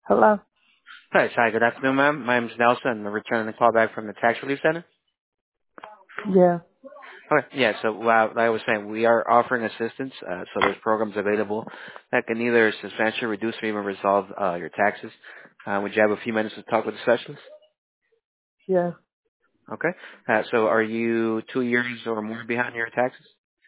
Hello? Hi, good afternoon, ma'am. My name is Nelson. I'm returning the call back from the Tax Relief Center. Yeah. Okay, yeah, so like I was saying, we are offering assistance, so there's programs available that can either substantially reduce or even resolve your taxes. Would you have a few minutes to talk with the specialist? Yeah. Okay, so are you 2 years or more behind your taxes?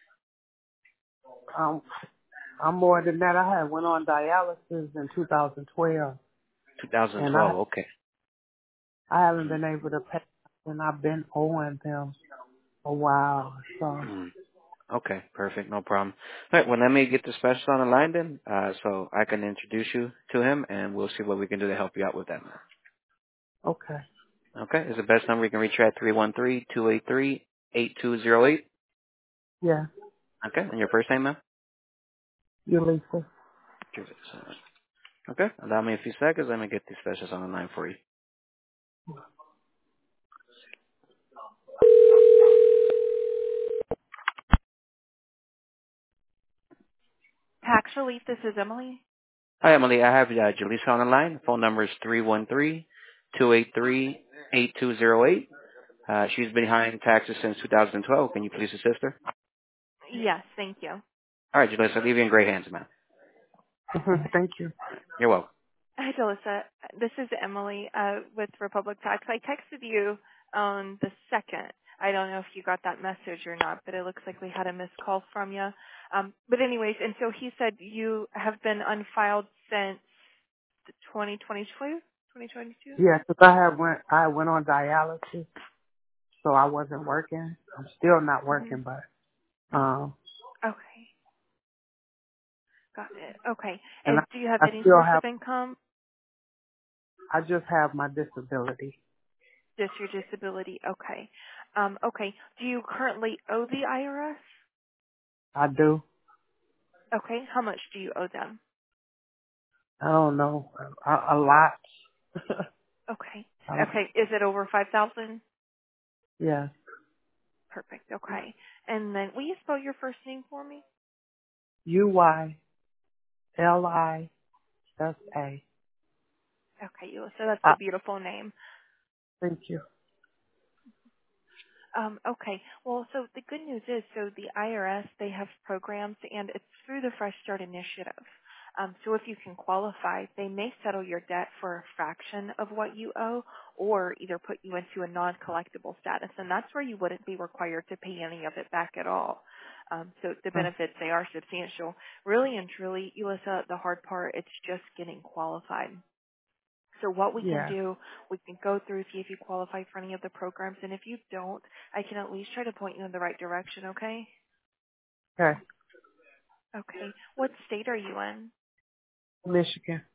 Um, I'm more than that. I had went on dialysis in 2012, and 2012, okay. I haven't been able to pay, and I've been owing them a while. So Mm, okay, perfect, no problem. All right, well, let me get the specialist on the line then, so I can introduce you to him, and we'll see what we can do to help you out with that. okay. Okay. Is the best number you can reach you at 313-283-8208? Yeah. Okay. And your first name, ma'am? You Lisa. Judith. Okay. Allow me a few seconds. Let me get these specials on the line for you. Tax Relief, this is Emily. Hi, Emily. I have Jaleesa on the line. Phone number is 313-283-8208. She's been behind taxes since 2012. Can you please assist her? Yes, thank you. All right, Jaleesa. I'll leave you in great hands, ma'am. Thank you. You're welcome. Hi, Jalissa. This is Emily with Republic Tax. I texted you on the 2nd. I don't know if you got that message or not, but it looks like we had a missed call from you. But anyways, and so he said you have been unfiled since 2022? 2022? Yeah, 'cause I went on dialysis, so I wasn't working. I'm still not Mm-hmm. working, but Okay, got it. Okay. and And do you have I any still source have. of income? I just have my disability. Just your disability. Okay. Okay. Do you currently owe the IRS? I do. Okay. How much do you owe them? I don't know, a lot. Okay. I don't, Okay. Is it over 5,000? yeah. Perfect. Okay. And then will you spell your first name for me? UYLISA. Okay, so that's a beautiful name. Thank you. Okay. Well, so the good news is, so the IRS, they have programs, and it's through the Fresh Start Initiative. So if you can qualify, they may settle your debt for a fraction of what you owe, or either put you into a non-collectible status, and that's where you wouldn't be required to pay any of it back at all. So the Huh. benefits, they are substantial. Really and truly, Elissa, the hard part, it's just getting qualified. So what we can Yeah. do, we can go through, see if you qualify for any of the programs, and if you don't, I can at least try to point you in the right direction, okay? Okay. Okay. What state are you in? Michigan.